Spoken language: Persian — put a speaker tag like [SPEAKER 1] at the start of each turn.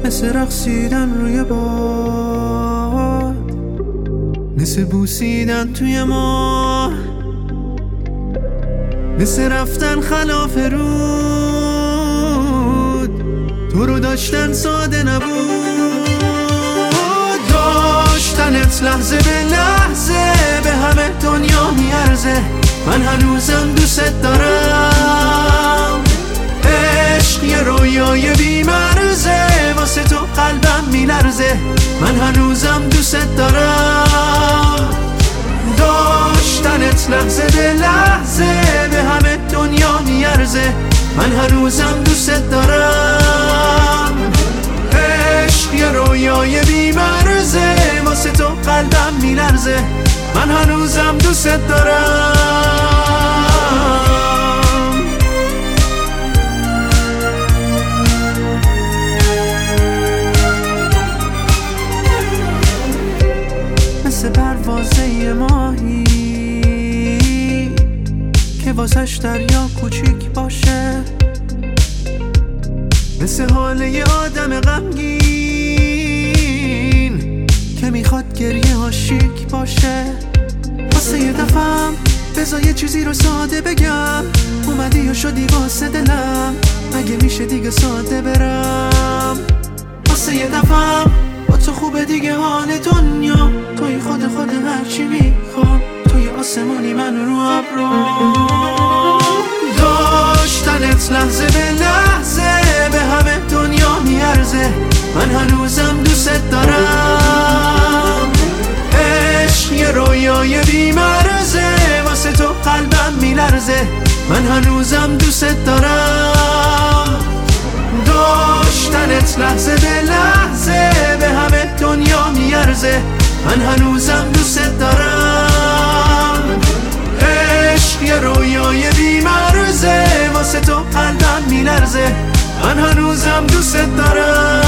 [SPEAKER 1] مثل رقصیدن روی باد، مثل بوسیدن توی ما، مثل رفتن خلاف رود، تو رو داشتن ساده نبود. داشتنت لحظه به لحظه به همه دنیا میارزه. من هنوزم دوست دارم. عشق یه رویای بی‌مرزه، واسه تو قلبم میلرزه. من هنوزم دوست دارم. داشتنت لحظه به لحظه به همه دنیا میارزه. من هنوزم دوست دارم. عشق یه رویای بی‌مرزه، واسه تو قلبم میلرزه. من هنوزم دوست دارم. مثل پروازه ماهی که واسش دریا کوچیک باشه، مثل حال یه آدم غمگین که میخواد گریه ها شیک باشه. واسه یه دفعم بذار یه چیزی رو ساده بگم. اومدی و شدی واسه دلم، مگه میشه دیگه ساده برم؟ واسه یه دفعم با تو خوبه دیگه حال دنیا. توی خود هرچی میخوام، توی آسمونی من رو ابرو. داشتنت لحظه به لحظه به همه دنیا میارزه. من هنوزم دوست دارم. عشق یه رویای بی‌مرزه، واسه تو قلبم میلرزه. من هنوزم دوست دارم. داشتنت لحظه به لحظه به همه دنیا میارزه. من هنوزم دوست دارم. عشق یه رویای بی‌مرزه، واسه تو قلبم میلرزه. من هنوزم دوست دارم.